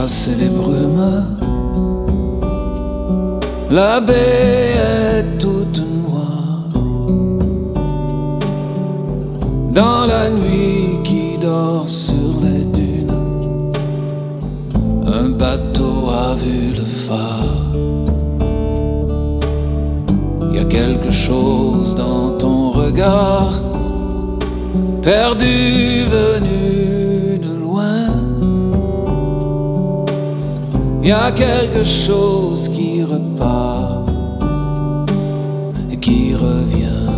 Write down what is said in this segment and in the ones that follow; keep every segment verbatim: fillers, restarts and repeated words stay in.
chasser les brumes. La baie est toute noire. Dans la nuit qui dort sur les dunes, un bateau a vu le phare. Y a quelque chose dans ton regard, perdu, venu de loin. Y a quelque chose qui repart et qui revient.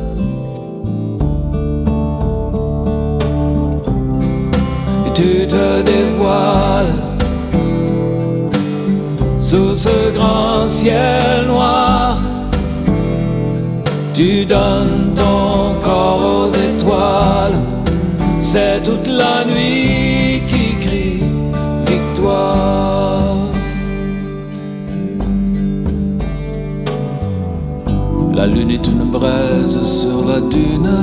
Et tu te dévoiles sous ce grand ciel noir. Tu donnes ton corps aux étoiles. C'est toute la nuit qui crie victoire. La lune est une braise sur la dune.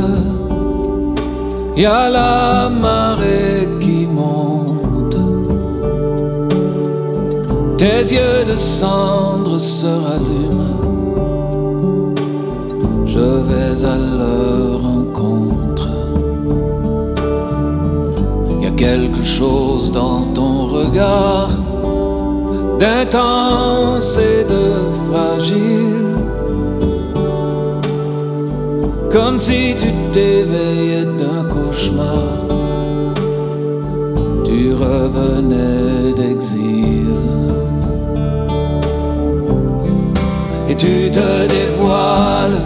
Y a la marée qui monte. Tes yeux de cendre se rallument. Je vais à leur rencontre. Y a quelque chose dans ton regard, d'intense et de fragile, comme si tu t'éveillais d'un cauchemar. Tu revenais d'exil et tu te dévoiles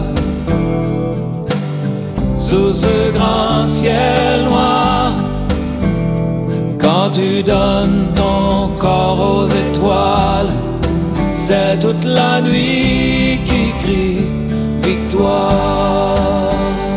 sous ce grand ciel noir. Quand tu donnes ton corps aux étoiles, c'est toute la nuit qui crie victoire.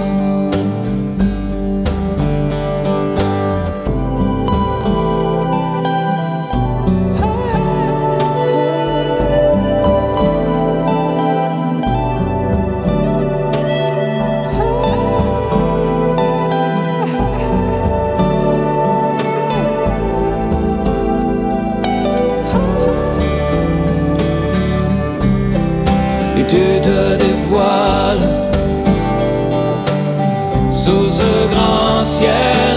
Tu te dévoiles sous ce grand ciel